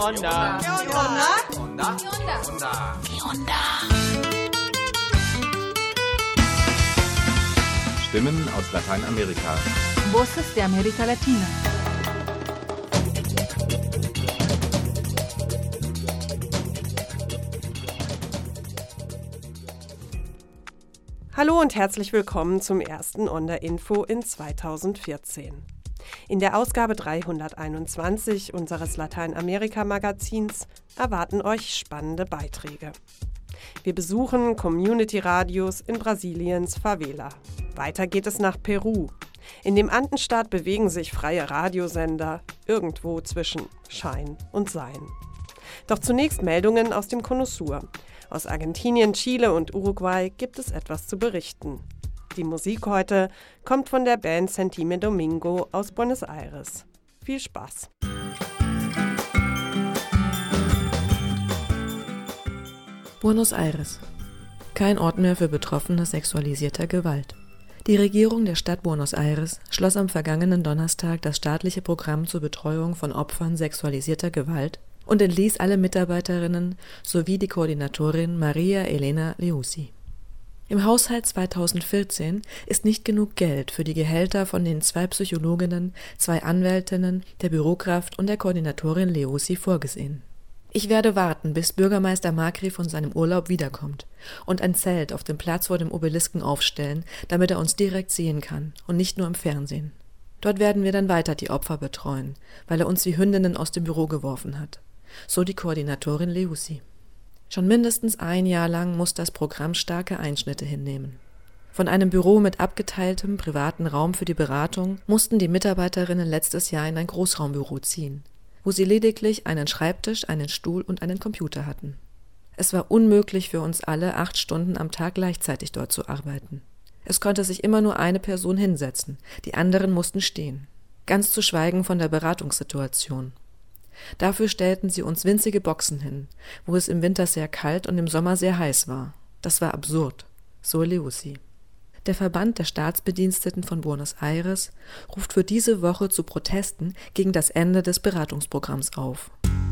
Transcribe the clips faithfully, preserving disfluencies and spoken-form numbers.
onda? ¿Qué onda? Onda? Onda? ¿Qué onda? Stimmen aus Lateinamerika. Voces de América Latina. Hallo und herzlich willkommen zum ersten Onda-Info in zweitausendvierzehn. In der Ausgabe dreihunderteinundzwanzig unseres Lateinamerika-Magazins erwarten euch spannende Beiträge. Wir besuchen Community-Radios in Brasiliens Favela. Weiter geht es nach Peru. In dem Andenstaat bewegen sich freie Radiosender irgendwo zwischen Schein und Sein. Doch zunächst Meldungen aus dem Cono Sur. Aus Argentinien, Chile und Uruguay gibt es etwas zu berichten. Die Musik heute kommt von der Band Sentime Domingo aus Buenos Aires. Viel Spaß! Buenos Aires. Kein Ort mehr für Betroffene sexualisierter Gewalt. Die Regierung der Stadt Buenos Aires schloss am vergangenen Donnerstag das staatliche Programm zur Betreuung von Opfern sexualisierter Gewalt und entließ alle Mitarbeiterinnen sowie die Koordinatorin Maria Elena Leuzzi. Im Haushalt zweitausendvierzehn ist nicht genug Geld für die Gehälter von den zwei Psychologinnen, zwei Anwältinnen, der Bürokraft und der Koordinatorin Leuzzi vorgesehen. Ich werde warten, bis Bürgermeister Macri von seinem Urlaub wiederkommt und ein Zelt auf dem Platz vor dem Obelisken aufstellen, damit er uns direkt sehen kann und nicht nur im Fernsehen. Dort werden wir dann weiter die Opfer betreuen, weil er uns wie Hündinnen aus dem Büro geworfen hat. So die Koordinatorin Leuzzi. Schon mindestens ein Jahr lang muss das Programm starke Einschnitte hinnehmen. Von einem Büro mit abgeteiltem privaten Raum für die Beratung mussten die Mitarbeiterinnen letztes Jahr in ein Großraumbüro ziehen, wo sie lediglich einen Schreibtisch, einen Stuhl und einen Computer hatten. Es war unmöglich für uns alle, acht Stunden am Tag gleichzeitig dort zu arbeiten. Es konnte sich immer nur eine Person hinsetzen, die anderen mussten stehen. Ganz zu schweigen von der Beratungssituation. Dafür stellten sie uns winzige Boxen hin, wo es im Winter sehr kalt und im Sommer sehr heiß war. Das war absurd, so Leuzzi. Der Verband der Staatsbediensteten von Buenos Aires ruft für diese Woche zu Protesten gegen das Ende des Beratungsprogramms auf.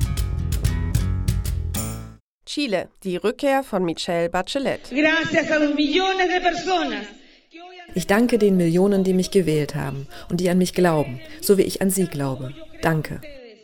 Chile, die Rückkehr von Michelle Bachelet. Ich danke den Millionen, die mich gewählt haben und die an mich glauben, so wie ich an sie glaube. Danke.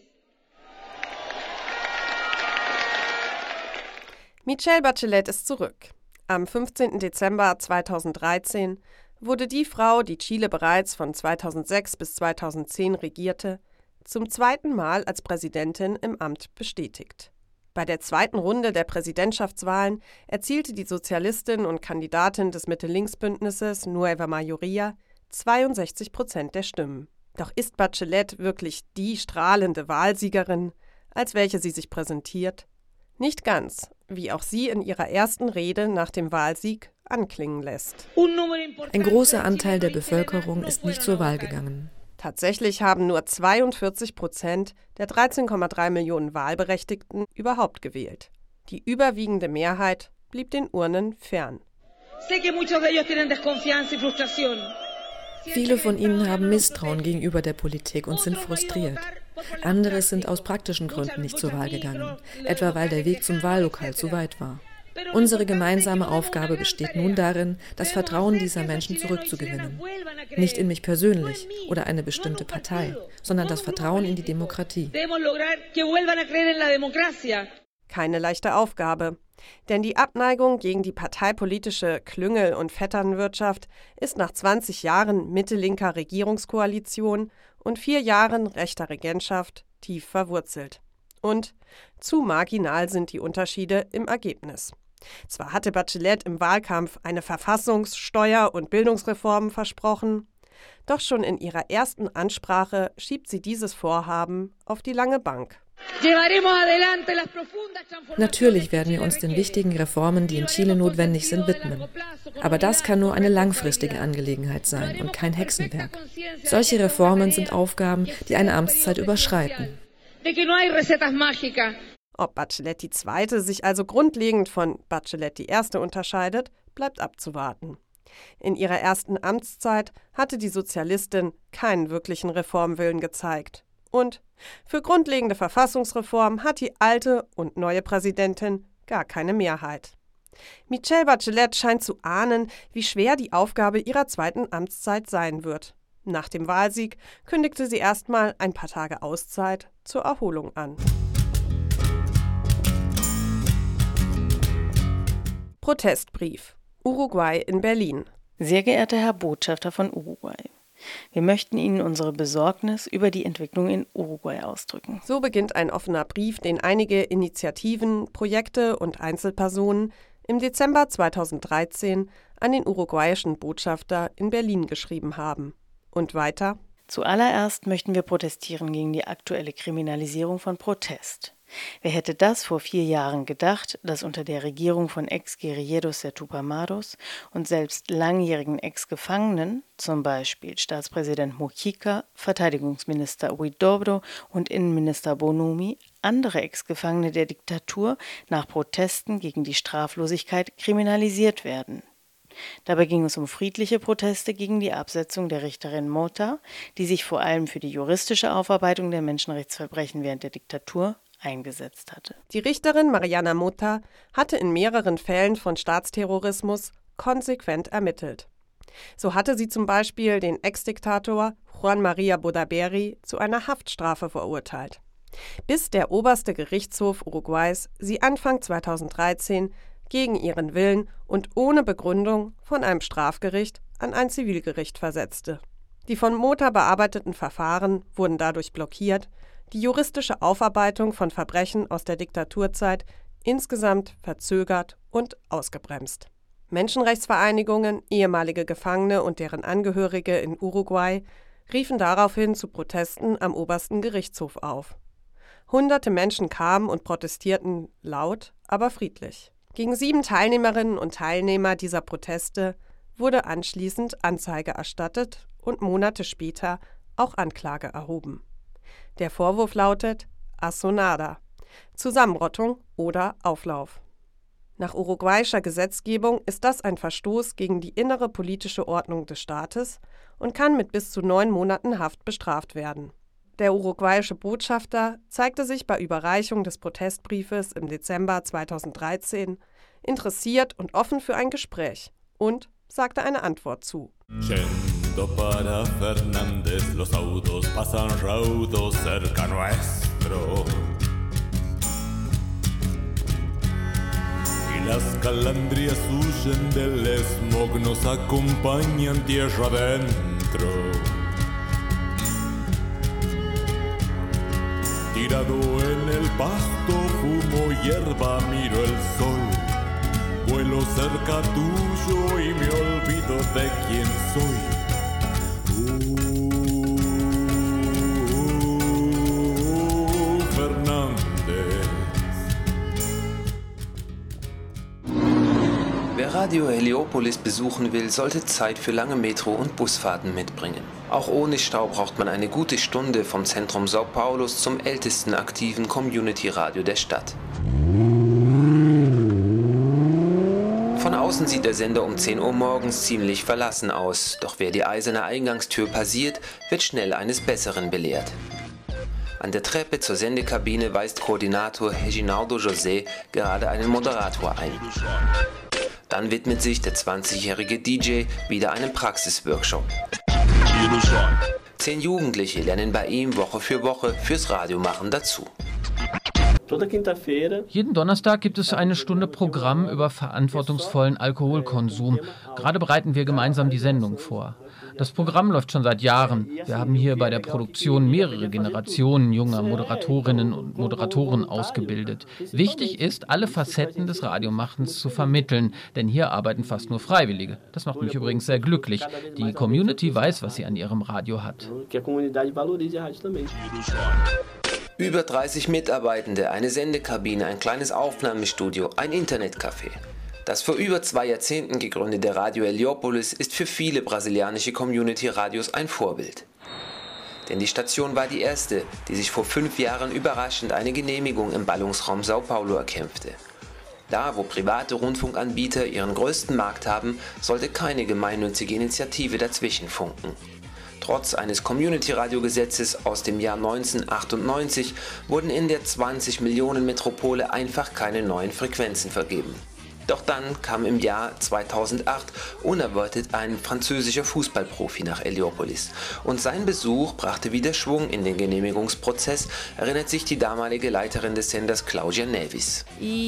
Michelle Bachelet ist zurück. Am fünfzehnten Dezember zweitausenddreizehn wurde die Frau, die Chile bereits von zweitausendsechs bis zweitausendzehn regierte, zum zweiten Mal als Präsidentin im Amt bestätigt. Bei der zweiten Runde der Präsidentschaftswahlen erzielte die Sozialistin und Kandidatin des Mitte-Links-Bündnisses Nueva Mayoría zweiundsechzig Prozent der Stimmen. Doch ist Bachelet wirklich die strahlende Wahlsiegerin, als welche sie sich präsentiert? Nicht ganz, wie auch sie in ihrer ersten Rede nach dem Wahlsieg anklingen lässt. Ein großer Anteil der Bevölkerung ist nicht zur Wahl gegangen. Tatsächlich haben nur zweiundvierzig Prozent der dreizehn Komma drei Millionen Wahlberechtigten überhaupt gewählt. Die überwiegende Mehrheit blieb den Urnen fern. Viele von ihnen haben Misstrauen gegenüber der Politik und sind frustriert. Andere sind aus praktischen Gründen nicht zur Wahl gegangen, etwa weil der Weg zum Wahllokal zu weit war. Unsere gemeinsame Aufgabe besteht nun darin, das Vertrauen dieser Menschen zurückzugewinnen. Nicht in mich persönlich oder eine bestimmte Partei, sondern das Vertrauen in die Demokratie. Keine leichte Aufgabe, denn die Abneigung gegen die parteipolitische Klüngel- und Vetternwirtschaft ist nach zwanzig Jahren mittellinker Regierungskoalition und vier Jahren rechter Regentschaft tief verwurzelt. Und zu marginal sind die Unterschiede im Ergebnis. Zwar hatte Bachelet im Wahlkampf eine Verfassungs-, Steuer- und Bildungsreform versprochen, doch schon in ihrer ersten Ansprache schiebt sie dieses Vorhaben auf die lange Bank. Natürlich werden wir uns den wichtigen Reformen, die in Chile notwendig sind, widmen. Aber das kann nur eine langfristige Angelegenheit sein und kein Hexenwerk. Solche Reformen sind Aufgaben, die eine Amtszeit überschreiten. Ob Bachelet die Zweite sich also grundlegend von Bachelet die Erste unterscheidet, bleibt abzuwarten. In ihrer ersten Amtszeit hatte die Sozialistin keinen wirklichen Reformwillen gezeigt. Und für grundlegende Verfassungsreform hat die alte und neue Präsidentin gar keine Mehrheit. Michelle Bachelet scheint zu ahnen, wie schwer die Aufgabe ihrer zweiten Amtszeit sein wird. Nach dem Wahlsieg kündigte sie erstmal ein paar Tage Auszeit zur Erholung an. Protestbrief. Uruguay in Berlin. Sehr geehrter Herr Botschafter von Uruguay, wir möchten Ihnen unsere Besorgnis über die Entwicklung in Uruguay ausdrücken. So beginnt ein offener Brief, den einige Initiativen, Projekte und Einzelpersonen im Dezember zweitausenddreizehn an den uruguayischen Botschafter in Berlin geschrieben haben. Und weiter: Zuallererst möchten wir protestieren gegen die aktuelle Kriminalisierung von Protest. Wer hätte das vor vier Jahren gedacht, dass unter der Regierung von Ex-Guerilleros der Tupamaros und selbst langjährigen Ex-Gefangenen, zum Beispiel Staatspräsident Mujica, Verteidigungsminister Huidobro und Innenminister Bonomi, andere Ex-Gefangene der Diktatur nach Protesten gegen die Straflosigkeit kriminalisiert werden. Dabei ging es um friedliche Proteste gegen die Absetzung der Richterin Mota, die sich vor allem für die juristische Aufarbeitung der Menschenrechtsverbrechen während der Diktatur eingesetzt hatte. Die Richterin Mariana Mota hatte in mehreren Fällen von Staatsterrorismus konsequent ermittelt. So hatte sie zum Beispiel den Ex-Diktator Juan María Bordaberry zu einer Haftstrafe verurteilt, bis der oberste Gerichtshof Uruguays sie Anfang zweitausenddreizehn gegen ihren Willen und ohne Begründung von einem Strafgericht an ein Zivilgericht versetzte. Die von Mota bearbeiteten Verfahren wurden dadurch blockiert, die juristische Aufarbeitung von Verbrechen aus der Diktaturzeit insgesamt verzögert und ausgebremst. Menschenrechtsvereinigungen, ehemalige Gefangene und deren Angehörige in Uruguay riefen daraufhin zu Protesten am obersten Gerichtshof auf. Hunderte Menschen kamen und protestierten laut, aber friedlich. Gegen sieben Teilnehmerinnen und Teilnehmer dieser Proteste wurde anschließend Anzeige erstattet und Monate später auch Anklage erhoben. Der Vorwurf lautet Asonada, Zusammenrottung oder Auflauf. Nach uruguayischer Gesetzgebung ist das ein Verstoß gegen die innere politische Ordnung des Staates und kann mit bis zu neun Monaten Haft bestraft werden. Der uruguayische Botschafter zeigte sich bei Überreichung des Protestbriefes im Dezember zweitausenddreizehn interessiert und offen für ein Gespräch und sagte eine Antwort zu. Para Fernández, los autos pasan raudos cerca nuestro. Y las calandrias huyen del smog, nos acompañan tierra adentro. Tirado en el pasto, fumo hierba, miro el sol. Vuelo cerca tuyo y me olvido de quién soy. Wer Radio Heliopolis besuchen will, sollte Zeit für lange Metro- und Busfahrten mitbringen. Auch ohne Stau braucht man eine gute Stunde vom Zentrum São Paulos zum ältesten aktiven Community-Radio der Stadt. Von außen sieht der Sender um zehn Uhr morgens ziemlich verlassen aus, doch wer die eiserne Eingangstür passiert, wird schnell eines Besseren belehrt. An der Treppe zur Sendekabine weist Koordinator Reginaldo José gerade einen Moderator ein. Dann widmet sich der zwanzigjährige D J wieder einem Praxisworkshop. Zehn Jugendliche lernen bei ihm Woche für Woche fürs Radiomachen dazu. Jeden Donnerstag gibt es eine Stunde Programm über verantwortungsvollen Alkoholkonsum. Gerade bereiten wir gemeinsam die Sendung vor. Das Programm läuft schon seit Jahren. Wir haben hier bei der Produktion mehrere Generationen junger Moderatorinnen und Moderatoren ausgebildet. Wichtig ist, alle Facetten des Radiomachens zu vermitteln, denn hier arbeiten fast nur Freiwillige. Das macht mich übrigens sehr glücklich. Die Community weiß, was sie an ihrem Radio hat. Über dreißig Mitarbeitende, eine Sendekabine, ein kleines Aufnahmestudio, ein Internetcafé. Das vor über zwei Jahrzehnten gegründete Radio Heliopolis ist für viele brasilianische Community-Radios ein Vorbild. Denn die Station war die erste, die sich vor fünf Jahren überraschend eine Genehmigung im Ballungsraum São Paulo erkämpfte. Da, wo private Rundfunkanbieter ihren größten Markt haben, sollte keine gemeinnützige Initiative dazwischen funken. Trotz eines Community-Radio-Gesetzes aus dem Jahr neunzehnhundertachtundneunzig wurden in der zwanzig Millionen Metropole einfach keine neuen Frequenzen vergeben. Doch dann kam im Jahr zweitausendacht unerwartet ein französischer Fußballprofi nach Heliópolis und sein Besuch brachte wieder Schwung in den Genehmigungsprozess, erinnert sich die damalige Leiterin des Senders Cláudia Neves.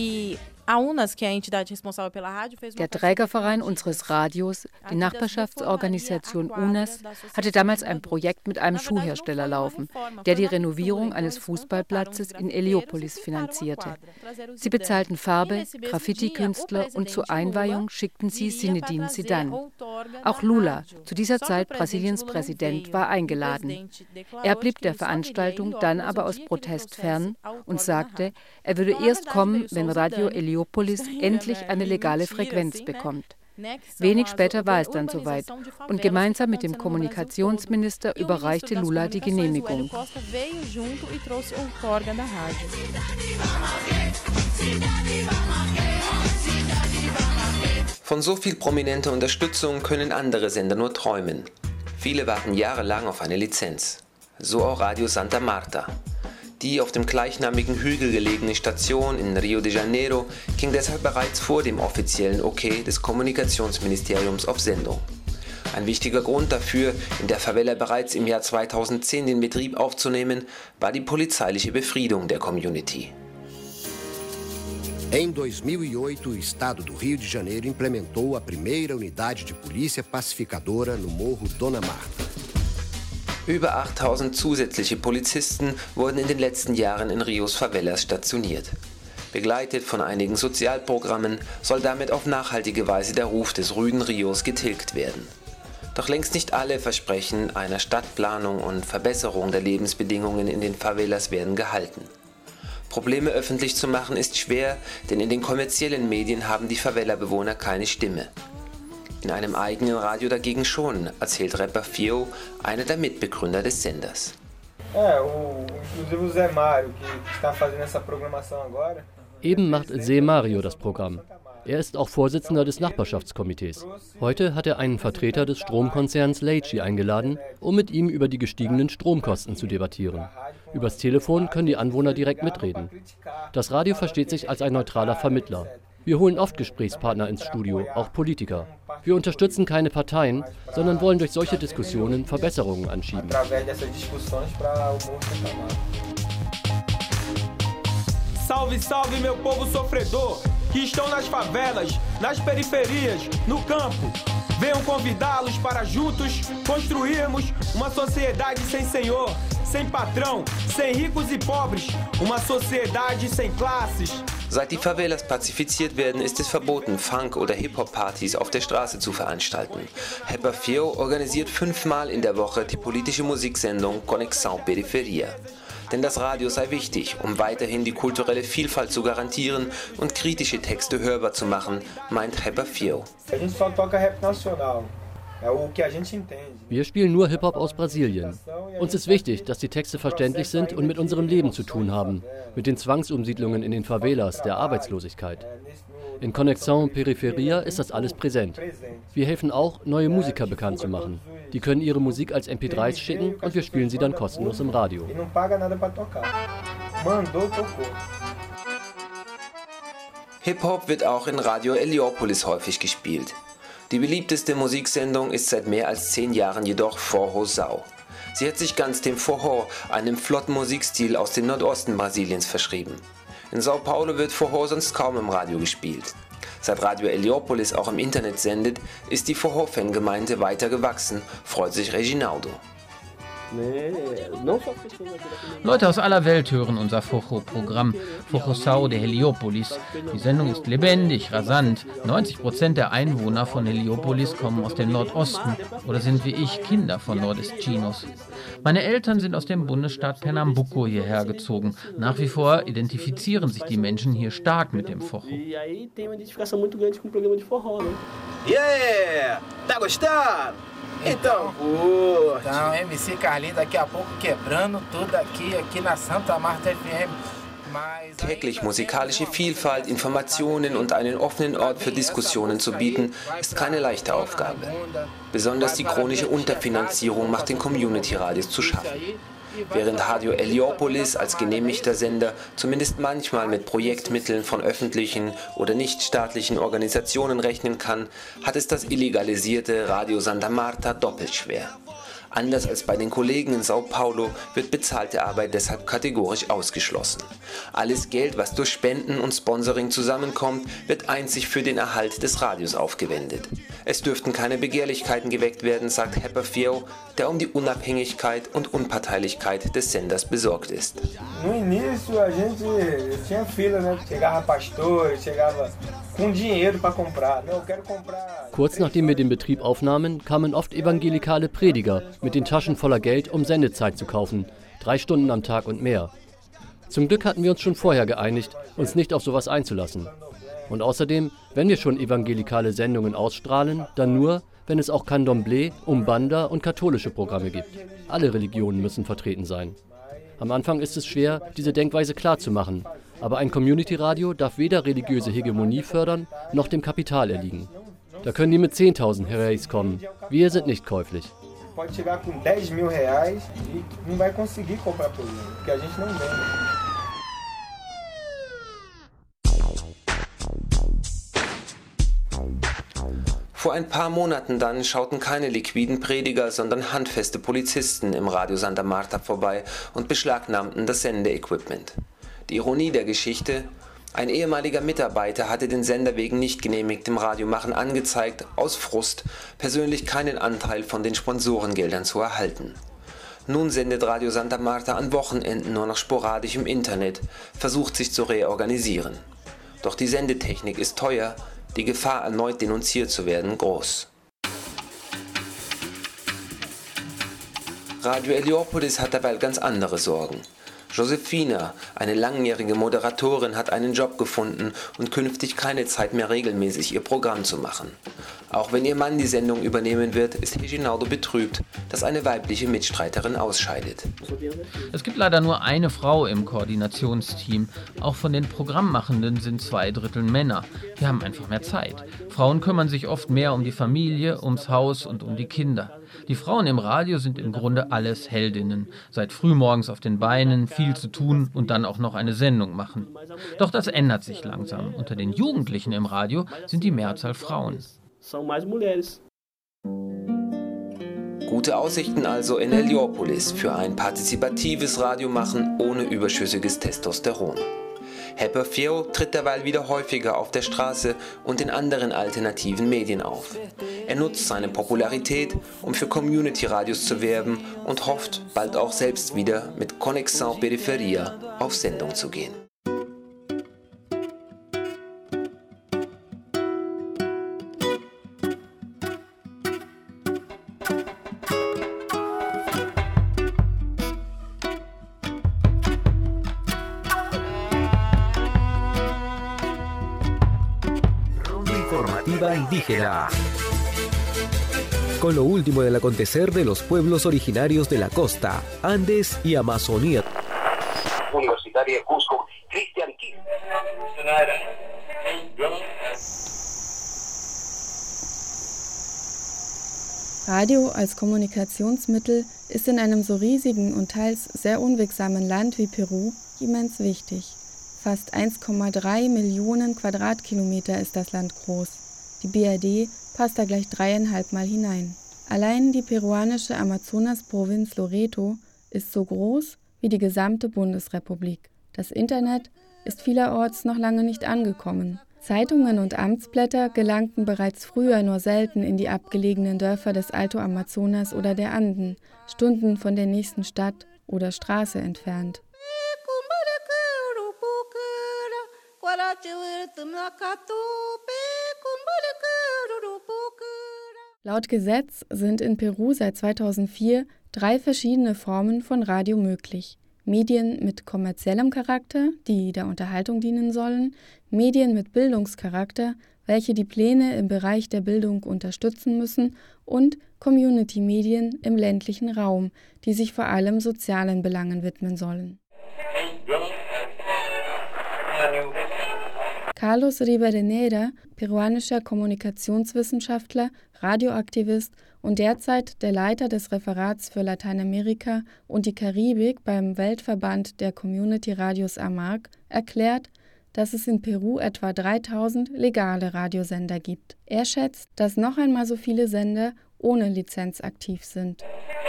Der Trägerverein unseres Radios, die Nachbarschaftsorganisation U N A S, hatte damals ein Projekt mit einem Schuhhersteller laufen, der die Renovierung eines Fußballplatzes in Heliópolis finanzierte. Sie bezahlten Farbe, Graffiti-Künstler und zur Einweihung schickten sie Zinedine Zidane. Auch Lula, zu dieser Zeit Brasiliens Präsident, war eingeladen. Er blieb der Veranstaltung dann aber aus Protest fern und sagte, er würde erst kommen, wenn Radio Heliópolis endlich eine legale Frequenz bekommt. Wenig später war es dann soweit und gemeinsam mit dem Kommunikationsminister überreichte Lula die Genehmigung. Von so viel prominenter Unterstützung können andere Sender nur träumen. Viele warten jahrelang auf eine Lizenz. So auch Radio Santa Marta. Die auf dem gleichnamigen Hügel gelegene Station in Rio de Janeiro ging deshalb bereits vor dem offiziellen Okay des Kommunikationsministeriums auf Sendung. Ein wichtiger Grund dafür, in der Favela bereits im Jahr zweitausendzehn den Betrieb aufzunehmen, war die polizeiliche Befriedung der Community. Em dois mil e oito, o estado do Rio de Janeiro implementou a primeira unidade de polícia pacificadora no Morro Dona Marta. Über achttausend zusätzliche Polizisten wurden in den letzten Jahren in Rios Favelas stationiert. Begleitet von einigen Sozialprogrammen soll damit auf nachhaltige Weise der Ruf des rüden Rios getilgt werden. Doch längst nicht alle Versprechen einer Stadtplanung und Verbesserung der Lebensbedingungen in den Favelas werden gehalten. Probleme öffentlich zu machen ist schwer, denn in den kommerziellen Medien haben die Favela-Bewohner keine Stimme. In einem eigenen Radio dagegen schon, erzählt Rapper Fio, einer der Mitbegründer des Senders. Eben macht Zé Mario das Programm. Er ist auch Vorsitzender des Nachbarschaftskomitees. Heute hat er einen Vertreter des Stromkonzerns Leici eingeladen, um mit ihm über die gestiegenen Stromkosten zu debattieren. Übers Telefon können die Anwohner direkt mitreden. Das Radio versteht sich als ein neutraler Vermittler. Wir holen oft Gesprächspartner ins Studio, auch Politiker. Wir unterstützen keine Parteien, sondern wollen durch solche Diskussionen Verbesserungen anschieben. Salve, salve, meu povo sofredor, que estão nas favelas, nas periferias, no campo. Venham convidá-los para juntos construirmos uma sociedade sem senhor, sem patrão, sem ricos e pobres, uma sociedade sem classes. Seit die Favelas pazifiziert werden, ist es verboten, Funk- oder Hip-Hop-Partys auf der Straße zu veranstalten. Rapper Fio organisiert fünfmal in der Woche die politische Musiksendung Conexão Periferia. Denn das Radio sei wichtig, um weiterhin die kulturelle Vielfalt zu garantieren und kritische Texte hörbar zu machen, meint Rapper Fio. Wir spielen nur Hip-Hop aus Brasilien. Uns ist wichtig, dass die Texte verständlich sind und mit unserem Leben zu tun haben, mit den Zwangsumsiedlungen in den Favelas, der Arbeitslosigkeit. In Conexão Periferia ist das alles präsent. Wir helfen auch, neue Musiker bekannt zu machen. Die können ihre Musik als M P drei s schicken und wir spielen sie dann kostenlos im Radio. Hip-Hop wird auch in Radio Heliópolis häufig gespielt. Die beliebteste Musiksendung ist seit mehr als zehn Jahren jedoch Forró Sau. Sie hat sich ganz dem Forró, einem flotten Musikstil aus dem Nordosten Brasiliens, verschrieben. In São Paulo wird Forró sonst kaum im Radio gespielt. Seit Radio Heliópolis auch im Internet sendet, ist die Forró-Fangemeinde weiter gewachsen, freut sich Reginaldo. Leute aus aller Welt hören unser Forró-Programm, Forró Sau de Heliópolis. Die Sendung ist lebendig, rasant. neunzig Prozent der Einwohner von Heliópolis kommen aus dem Nordosten oder sind wie ich Kinder von Nordestinos. Meine Eltern sind aus dem Bundesstaat Pernambuco hierher gezogen. Nach wie vor identifizieren sich die Menschen hier stark mit dem Forró. Yeah! Tá gostando? Então, curte. Então, M C Carlinhos daqui a pouco quebrando tudo aqui, aqui na Santa Marta F M. Täglich musikalische Vielfalt, Informationen und einen offenen Ort für Diskussionen zu bieten, ist keine leichte Aufgabe. Besonders die chronische Unterfinanzierung macht den Community-Radios zu schaffen. Während Radio Heliópolis als genehmigter Sender zumindest manchmal mit Projektmitteln von öffentlichen oder nichtstaatlichen Organisationen rechnen kann, hat es das illegalisierte Radio Santa Marta doppelt schwer. Anders als bei den Kollegen in Sao Paulo wird bezahlte Arbeit deshalb kategorisch ausgeschlossen. Alles Geld, was durch Spenden und Sponsoring zusammenkommt, wird einzig für den Erhalt des Radios aufgewendet. Es dürften keine Begehrlichkeiten geweckt werden, sagt Heber Fiel, der um die Unabhängigkeit und Unparteilichkeit des Senders besorgt ist. No início a gente tinha fila, né? Chegava pastor, chegava com dinheiro para comprar. Não, eu quero comprar. Kurz nachdem wir den Betrieb aufnahmen, kamen oft evangelikale Prediger mit den Taschen voller Geld, um Sendezeit zu kaufen. Drei Stunden am Tag und mehr. Zum Glück hatten wir uns schon vorher geeinigt, uns nicht auf sowas einzulassen. Und außerdem, wenn wir schon evangelikale Sendungen ausstrahlen, dann nur, wenn es auch Candomblé, Umbanda und katholische Programme gibt. Alle Religionen müssen vertreten sein. Am Anfang ist es schwer, diese Denkweise klarzumachen, aber ein Community-Radio darf weder religiöse Hegemonie fördern, noch dem Kapital erliegen. Da können die mit zehntausend Reais kommen. Wir sind nicht käuflich. Pode chegar com dez mil reais e não vai conseguir comprar programa, porque a gente não vende. Vor ein paar Monaten dann schauten keine liquiden Prediger, sondern handfeste Polizisten im Radio Santa Marta vorbei und beschlagnahmten das Sendeequipment. Die Ironie der Geschichte: Ein ehemaliger Mitarbeiter hatte den Sender wegen nicht genehmigtem Radiomachen angezeigt, aus Frust, persönlich keinen Anteil von den Sponsorengeldern zu erhalten. Nun sendet Radio Santa Marta an Wochenenden nur noch sporadisch im Internet, versucht sich zu reorganisieren. Doch die Sendetechnik ist teuer, die Gefahr, erneut denunziert zu werden, groß. Radio Heliópolis hat dabei ganz andere Sorgen. Josefina, eine langjährige Moderatorin, hat einen Job gefunden und künftig keine Zeit mehr, regelmäßig ihr Programm zu machen. Auch wenn ihr Mann die Sendung übernehmen wird, ist Reginaldo betrübt, dass eine weibliche Mitstreiterin ausscheidet. Es gibt leider nur eine Frau im Koordinationsteam. Auch von den Programmmachenden sind zwei Drittel Männer. Die haben einfach mehr Zeit. Frauen kümmern sich oft mehr um die Familie, ums Haus und um die Kinder. Die Frauen im Radio sind im Grunde alles Heldinnen. Seit frühmorgens auf den Beinen, viel zu tun und dann auch noch eine Sendung machen. Doch das ändert sich langsam. Unter den Jugendlichen im Radio sind die Mehrzahl Frauen. Gute Aussichten also in Heliópolis für ein partizipatives Radiomachen ohne überschüssiges Testosteron. Heber Fiel tritt derweil wieder häufiger auf der Straße und in anderen alternativen Medien auf. Er nutzt seine Popularität, um für Community-Radios zu werben und hofft, bald auch selbst wieder mit Conexão Periferia auf Sendung zu gehen. Indígena. Con lo último del acontecer de los pueblos originarios de la costa, Andes y Amazonía. Universitaria de Cusco, Cristian Kim. Radio als Kommunikationsmittel ist in einem so riesigen und teils sehr unwegsamen Land wie Peru immens wichtig. Fast eins Komma drei Millionen Quadratkilometer ist das Land groß. Die B R D passt da gleich dreieinhalb Mal hinein. Allein die peruanische Amazonas-Provinz Loreto ist so groß wie die gesamte Bundesrepublik. Das Internet ist vielerorts noch lange nicht angekommen. Zeitungen und Amtsblätter gelangten bereits früher nur selten in die abgelegenen Dörfer des Alto Amazonas oder der Anden, Stunden von der nächsten Stadt oder Straße entfernt. Laut Gesetz sind in Peru seit zweitausendvier drei verschiedene Formen von Radio möglich. Medien mit kommerziellem Charakter, die der Unterhaltung dienen sollen, Medien mit Bildungscharakter, welche die Pläne im Bereich der Bildung unterstützen müssen, und Community-Medien im ländlichen Raum, die sich vor allem sozialen Belangen widmen sollen. Carlos Rivadeneira, peruanischer Kommunikationswissenschaftler, Radioaktivist und derzeit der Leiter des Referats für Lateinamerika und die Karibik beim Weltverband der Community Radios A M A R C, erklärt, dass es in Peru etwa dreitausend legale Radiosender gibt. Er schätzt, dass noch einmal so viele Sender ohne Lizenz aktiv sind.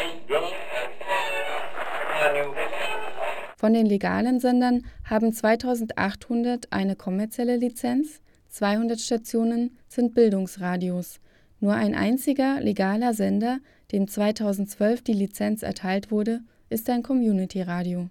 Von den legalen Sendern haben zweitausendachthundert eine kommerzielle Lizenz, zweihundert Stationen sind Bildungsradios. Nur ein einziger legaler Sender, dem zweitausendzwölf die Lizenz erteilt wurde, ist ein Community-Radio.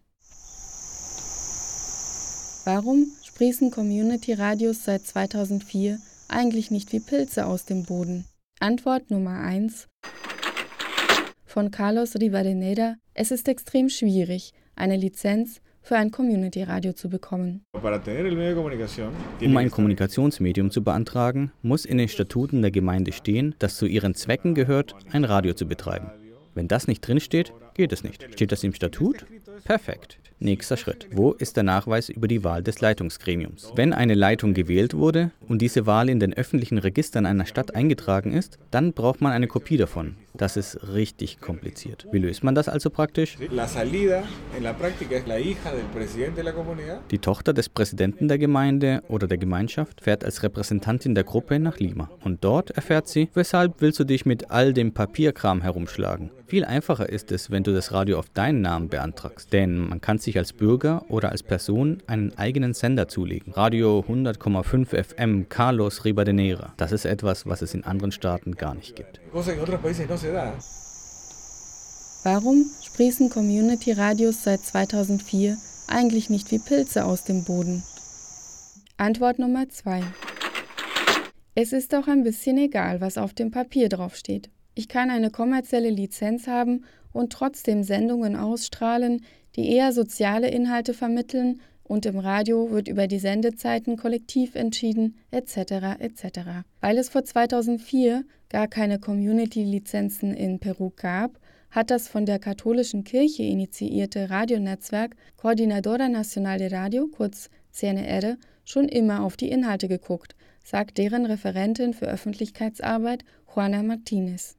Warum sprießen Community-Radios seit zweitausendvier eigentlich nicht wie Pilze aus dem Boden? Antwort Nummer eins von Carlos Rivadeneira: Es ist extrem schwierig, eine Lizenz für ein Community-Radio zu bekommen. Um ein Kommunikationsmedium zu beantragen, muss in den Statuten der Gemeinde stehen, dass zu ihren Zwecken gehört, ein Radio zu betreiben. Wenn das nicht drinsteht, geht es nicht. Steht das im Statut? Perfekt. Nächster Schritt. Wo ist der Nachweis über die Wahl des Leitungsgremiums? Wenn eine Leitung gewählt wurde und diese Wahl in den öffentlichen Registern einer Stadt eingetragen ist, dann braucht man eine Kopie davon. Das ist richtig kompliziert. Wie löst man das also praktisch? Die Tochter des Präsidenten der Gemeinde oder der Gemeinschaft fährt als Repräsentantin der Gruppe nach Lima. Und dort erfährt sie, weshalb willst du dich mit all dem Papierkram herumschlagen? Viel einfacher ist es, wenn du das Radio auf deinen Namen beantragst. Denn man kann sich als Bürger oder als Person einen eigenen Sender zulegen. Radio hundert Komma fünf F M Carlos Rivadeneira. Das ist etwas, was es in anderen Staaten gar nicht gibt. Warum sprießen Community-Radios seit zweitausendvier eigentlich nicht wie Pilze aus dem Boden? Antwort Nummer zwei. Es ist doch ein bisschen egal, was auf dem Papier draufsteht. Ich kann eine kommerzielle Lizenz haben und trotzdem Sendungen ausstrahlen, die eher soziale Inhalte vermitteln, und im Radio wird über die Sendezeiten kollektiv entschieden, et cetera et cetera. Weil es vor zweitausendvier gar keine Community-Lizenzen in Peru gab, hat das von der katholischen Kirche initiierte Radionetzwerk Coordinadora Nacional de Radio, kurz C N R, schon immer auf die Inhalte geguckt, sagt deren Referentin für Öffentlichkeitsarbeit Juana Martínez.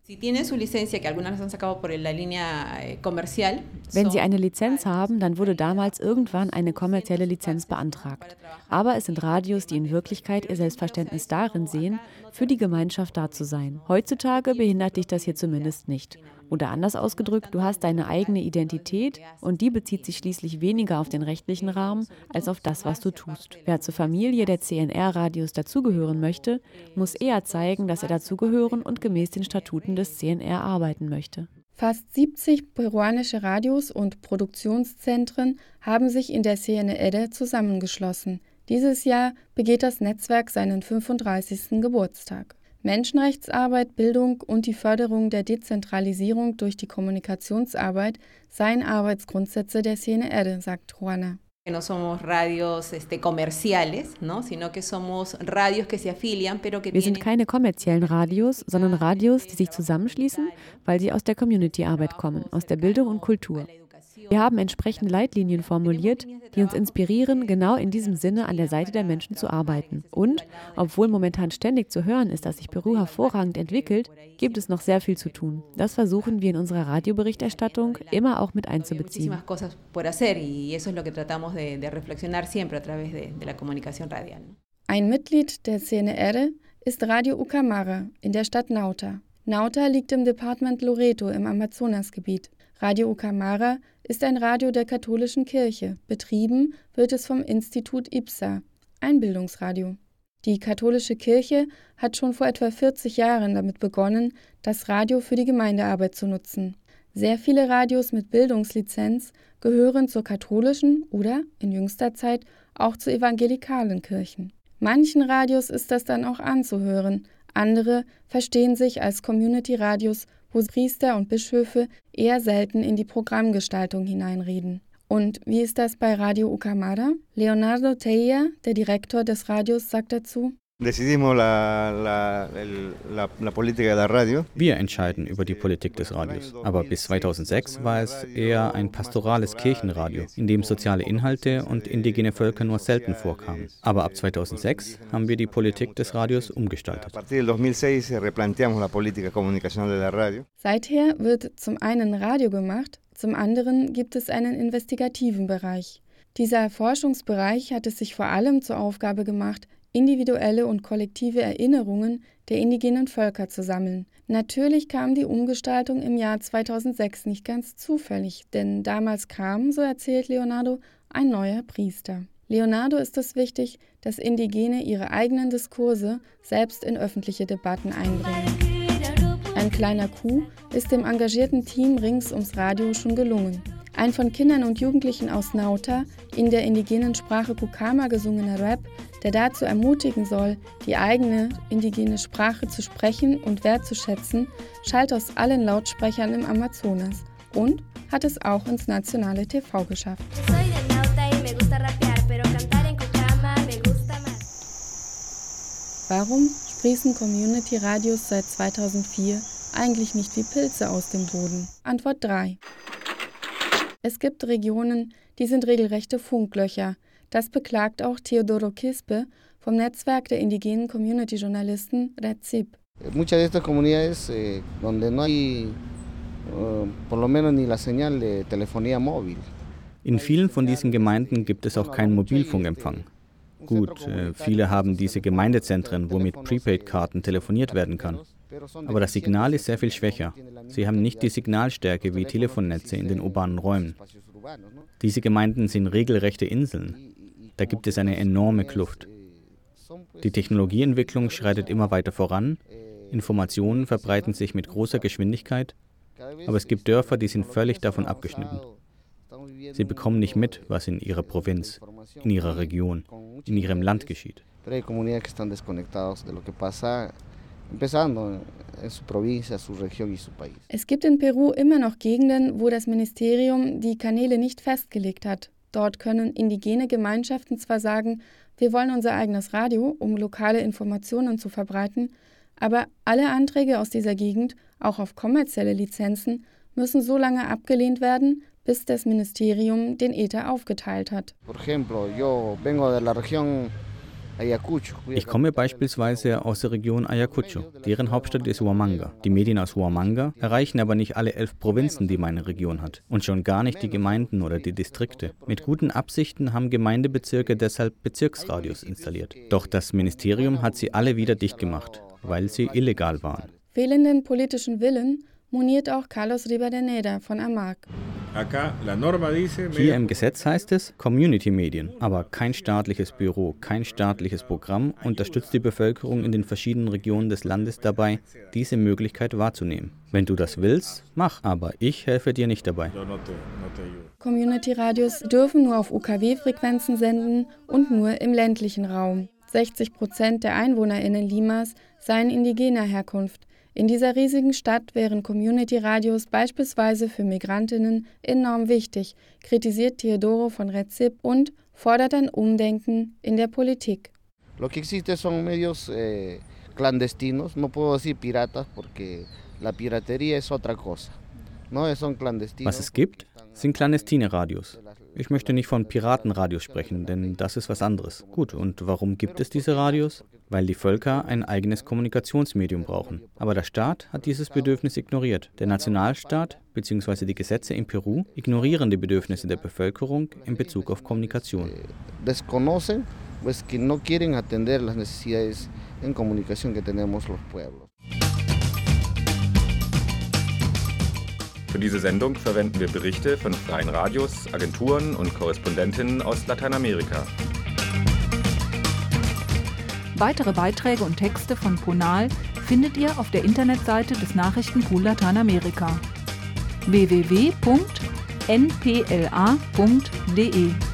Wenn Sie eine Lizenz haben, dann wurde damals irgendwann eine kommerzielle Lizenz beantragt. Aber es sind Radios, die in Wirklichkeit ihr Selbstverständnis darin sehen, für die Gemeinschaft da zu sein. Heutzutage behindert dich das hier zumindest nicht. Oder anders ausgedrückt, du hast deine eigene Identität und die bezieht sich schließlich weniger auf den rechtlichen Rahmen als auf das, was du tust. Wer zur Familie der C N R-Radios dazugehören möchte, muss eher zeigen, dass er dazugehören und gemäß den Statuten des C N R arbeiten möchte. Fast siebzig peruanische Radios und Produktionszentren haben sich in der C N R zusammengeschlossen. Dieses Jahr begeht das Netzwerk seinen fünfunddreißigsten Geburtstag. Menschenrechtsarbeit, Bildung und die Förderung der Dezentralisierung durch die Kommunikationsarbeit seien Arbeitsgrundsätze der C N R, sagt Juana. No somos radios este, comerciales, ¿no? Sino que somos radios que se afilian, pero que Wir sind keine kommerziellen Radios, sondern Radios, die sich zusammenschließen, weil sie aus der Community-Arbeit kommen, aus der Bildung und Kultur. Wir haben entsprechende Leitlinien formuliert, die uns inspirieren, genau in diesem Sinne an der Seite der Menschen zu arbeiten. Und, obwohl momentan ständig zu hören ist, dass sich Peru hervorragend entwickelt, gibt es noch sehr viel zu tun. Das versuchen wir in unserer Radioberichterstattung immer auch mit einzubeziehen. Ein Mitglied der C N R ist Radio Ucamara in der Stadt Nauta. Nauta liegt im Departement Loreto im Amazonasgebiet. Radio Ucamara ist ein Radio der katholischen Kirche. Betrieben wird es vom Institut I P S A, ein Bildungsradio. Die katholische Kirche hat schon vor etwa vierzig Jahren damit begonnen, das Radio für die Gemeindearbeit zu nutzen. Sehr viele Radios mit Bildungslizenz gehören zur katholischen oder, in jüngster Zeit, auch zu evangelikalen Kirchen. Manchen Radios ist das dann auch anzuhören, andere verstehen sich als Community-Radios, wo Priester und Bischöfe eher selten in die Programmgestaltung hineinreden. Und wie ist das bei Radio Ucamara? Leonardo Teia, der Direktor des Radios, sagt dazu: Wir entscheiden über die Politik des Radios. Aber bis zweitausendsechs war es eher ein pastorales Kirchenradio, in dem soziale Inhalte und indigene Völker nur selten vorkamen. Aber ab zweitausendsechs haben wir die Politik des Radios umgestaltet. Seither wird zum einen Radio gemacht, zum anderen gibt es einen investigativen Bereich. Dieser Forschungsbereich hat es sich vor allem zur Aufgabe gemacht, individuelle und kollektive Erinnerungen der indigenen Völker zu sammeln. Natürlich kam die Umgestaltung im Jahr zweitausendsechs nicht ganz zufällig, denn damals kam, so erzählt Leonardo, ein neuer Priester. Leonardo ist es wichtig, dass Indigene ihre eigenen Diskurse selbst in öffentliche Debatten einbringen. Ein kleiner Coup ist dem engagierten Team rings ums Radio schon gelungen. Ein von Kindern und Jugendlichen aus Nauta in der indigenen Sprache Kukama gesungener Rap, der dazu ermutigen soll, die eigene indigene Sprache zu sprechen und wertzuschätzen, schallt aus allen Lautsprechern im Amazonas und hat es auch ins nationale T V geschafft. Warum sprießen Community-Radios seit zweitausendvier eigentlich nicht wie Pilze aus dem Boden? Antwort drei. Es gibt Regionen, die sind regelrechte Funklöcher. Das beklagt auch Teodoro Quispe vom Netzwerk der indigenen Community-Journalisten REDZIP. Muchas de estas comunidades eh, donde no hay eh, por lo menos ni la señal de telefonía móvil. In vielen von diesen Gemeinden gibt es auch keinen Mobilfunkempfang. Gut, äh, viele haben diese Gemeindezentren, wo mit Prepaid-Karten telefoniert werden kann. Aber das Signal ist sehr viel schwächer. Sie haben nicht die Signalstärke wie Telefonnetze in den urbanen Räumen. Diese Gemeinden sind regelrechte Inseln. Da gibt es eine enorme Kluft. Die Technologieentwicklung schreitet immer weiter voran, Informationen verbreiten sich mit großer Geschwindigkeit, aber es gibt Dörfer, die sind völlig davon abgeschnitten. Sie bekommen nicht mit, was in ihrer Provinz, in ihrer Region, in ihrem Land geschieht. Es gibt in Peru immer noch Gegenden, wo das Ministerium die Kanäle nicht festgelegt hat. Dort können indigene Gemeinschaften zwar sagen, wir wollen unser eigenes Radio, um lokale Informationen zu verbreiten, aber alle Anträge aus dieser Gegend, auch auf kommerzielle Lizenzen, müssen so lange abgelehnt werden, bis das Ministerium den Äther aufgeteilt hat. Ich komme beispielsweise aus der Region Ayacucho, deren Hauptstadt ist Huamanga. Die Medien aus Huamanga erreichen aber nicht alle elf Provinzen, die meine Region hat. Und schon gar nicht die Gemeinden oder die Distrikte. Mit guten Absichten haben Gemeindebezirke deshalb Bezirksradios installiert. Doch das Ministerium hat sie alle wieder dicht gemacht, weil sie illegal waren. Fehlenden politischen Willen moniert auch Carlos Rivadeneira von AMAC. Hier im Gesetz heißt es Community-Medien, aber kein staatliches Büro, kein staatliches Programm unterstützt die Bevölkerung in den verschiedenen Regionen des Landes dabei, diese Möglichkeit wahrzunehmen. Wenn du das willst, mach, aber ich helfe dir nicht dabei. Community-Radios dürfen nur auf U K W-Frequenzen senden und nur im ländlichen Raum. sechzig Prozent der EinwohnerInnen Limas seien indigener Herkunft. In dieser riesigen Stadt wären Community-Radios beispielsweise für Migrantinnen enorm wichtig, kritisiert Teodoro von REDZIP und fordert ein Umdenken in der Politik. Lo que existe son medios eh, clandestinos, no puedo decir piratas porque la piratería es otra cosa. Was es gibt, sind clandestine Radios. Ich möchte nicht von Piratenradios sprechen, denn das ist was anderes. Gut, und warum gibt es diese Radios? Weil die Völker ein eigenes Kommunikationsmedium brauchen. Aber der Staat hat dieses Bedürfnis ignoriert. Der Nationalstaat bzw. die Gesetze in Peru ignorieren die Bedürfnisse der Bevölkerung in Bezug auf Kommunikation. Desconocen, pues que no quieren atender las necesidades en comunicación que tenemos los pueblos. Für diese Sendung verwenden wir Berichte von freien Radios, Agenturen und Korrespondentinnen aus Lateinamerika. Weitere Beiträge und Texte von Ponal findet ihr auf der Internetseite des Nachrichtenpool Lateinamerika w w w punkt n p l a punkt d e.